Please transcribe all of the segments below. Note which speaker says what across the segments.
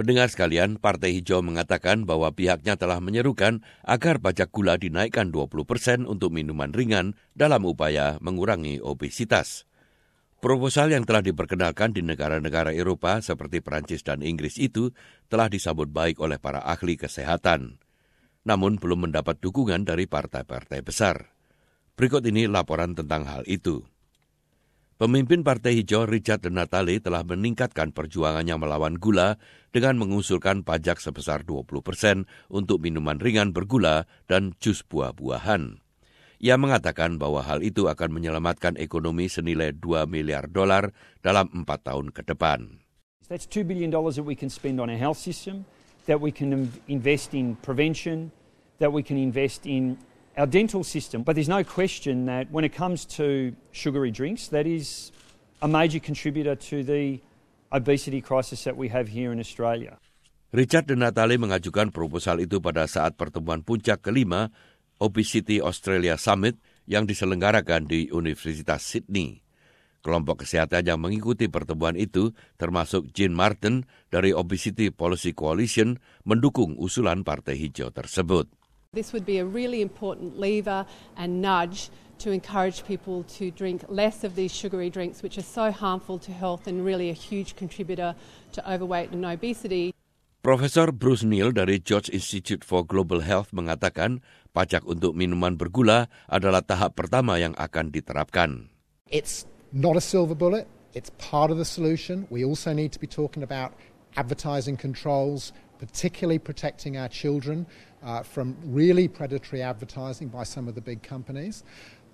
Speaker 1: Pendengar sekalian, Partai Hijau mengatakan bahwa pihaknya telah menyerukan agar pajak gula dinaikkan 20% untuk minuman ringan dalam upaya mengurangi obesitas. Proposal yang telah diperkenalkan di negara-negara Eropa seperti Perancis dan Inggris itu telah disambut baik oleh para ahli kesehatan. Namun belum mendapat dukungan dari partai-partai besar. Berikut ini laporan tentang hal itu. Pemimpin Partai Hijau Richard Natale telah meningkatkan perjuangannya melawan gula dengan mengusulkan pajak sebesar 20% untuk minuman ringan bergula dan jus buah-buahan. Ia mengatakan bahwa hal itu akan menyelamatkan ekonomi senilai $2 miliar dalam 4 tahun ke depan.
Speaker 2: That's $2 billion that we can spend on our health system, that we can invest in prevention, that we can invest in our dental system. But there's no question that when it comes to sugary drinks, that is a major contributor to the obesity crisis that we have here in Australia.
Speaker 1: Richard Natale mengajukan proposal itu pada saat pertemuan puncak kelima Obesity Australia Summit yang diselenggarakan di Universitas Sydney. Kelompok kesehatan yang mengikuti pertemuan itu, termasuk Jean Martin dari Obesity Policy Coalition, mendukung usulan Partai Hijau tersebut.
Speaker 3: This would be a really important lever and nudge to encourage people to drink less of these sugary drinks, which are so harmful to health and really a huge contributor to overweight and obesity.
Speaker 1: Profesor Bruce Neal dari George Institute for Global Health mengatakan pajak untuk minuman bergula adalah tahap pertama yang akan diterapkan.
Speaker 4: It's not a silver bullet. It's part of the solution. We also need to be talking about advertising controls, particularly protecting our children from really predatory advertising by some of the big companies.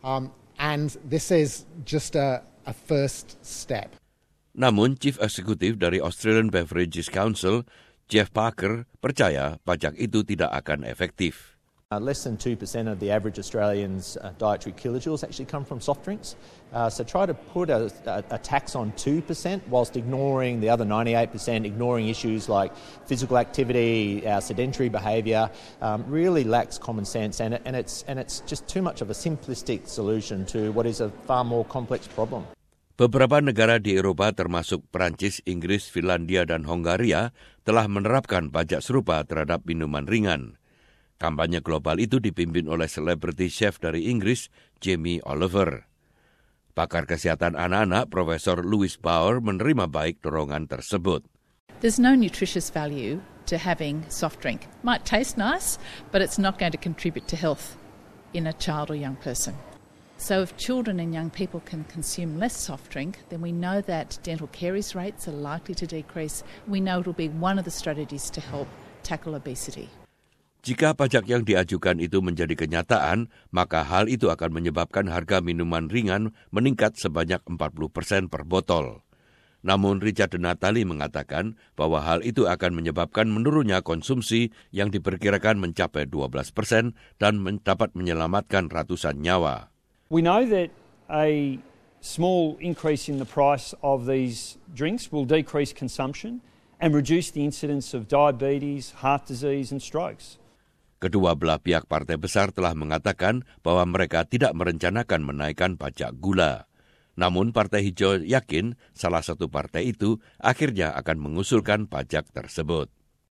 Speaker 4: And this is just a first step.
Speaker 1: Namun, Chief Executive dari Australian Beverages Council, Jeff Parker, percaya pajak itu tidak akan efektif.
Speaker 5: Less than 2% of the average Australian's dietary kilojoules actually come from soft drinks. So try to put a tax on 2% whilst ignoring the other 98%, ignoring issues like physical activity, sedentary behaviour, really lacks common sense and it's just too much of a simplistic solution to what is a far more complex problem.
Speaker 1: Beberapa negara di Eropa termasuk Perancis, Inggris, Finlandia, dan Hongaria telah menerapkan pajak serupa terhadap minuman ringan. Kampanye global itu dipimpin oleh selebriti chef dari Inggris, Jamie Oliver. Pakar kesehatan anak-anak, Profesor Louis Bauer, menerima baik dorongan tersebut.
Speaker 6: There's no nutritious value to having soft drink. Might taste nice, but it's not going to contribute to health in a child or young person. So if children and young people can consume less soft drink, then we know that dental caries rates are likely to decrease. We know it will be one of the strategies to help tackle obesity.
Speaker 1: Jika pajak yang diajukan itu menjadi kenyataan, maka hal itu akan menyebabkan harga minuman ringan meningkat sebanyak 40% per botol. Namun Richard Natale mengatakan bahwa hal itu akan menyebabkan menurunnya konsumsi yang diperkirakan mencapai 12% dan dapat menyelamatkan ratusan nyawa.
Speaker 2: We know that a small increase in the price of these drinks will decrease consumption and reduce the incidence of diabetes, heart disease and strokes.
Speaker 1: Kedua belah pihak partai besar telah mengatakan bahwa mereka tidak merencanakan menaikkan pajak gula. Namun Partai Hijau yakin salah satu partai itu akhirnya akan mengusulkan pajak tersebut.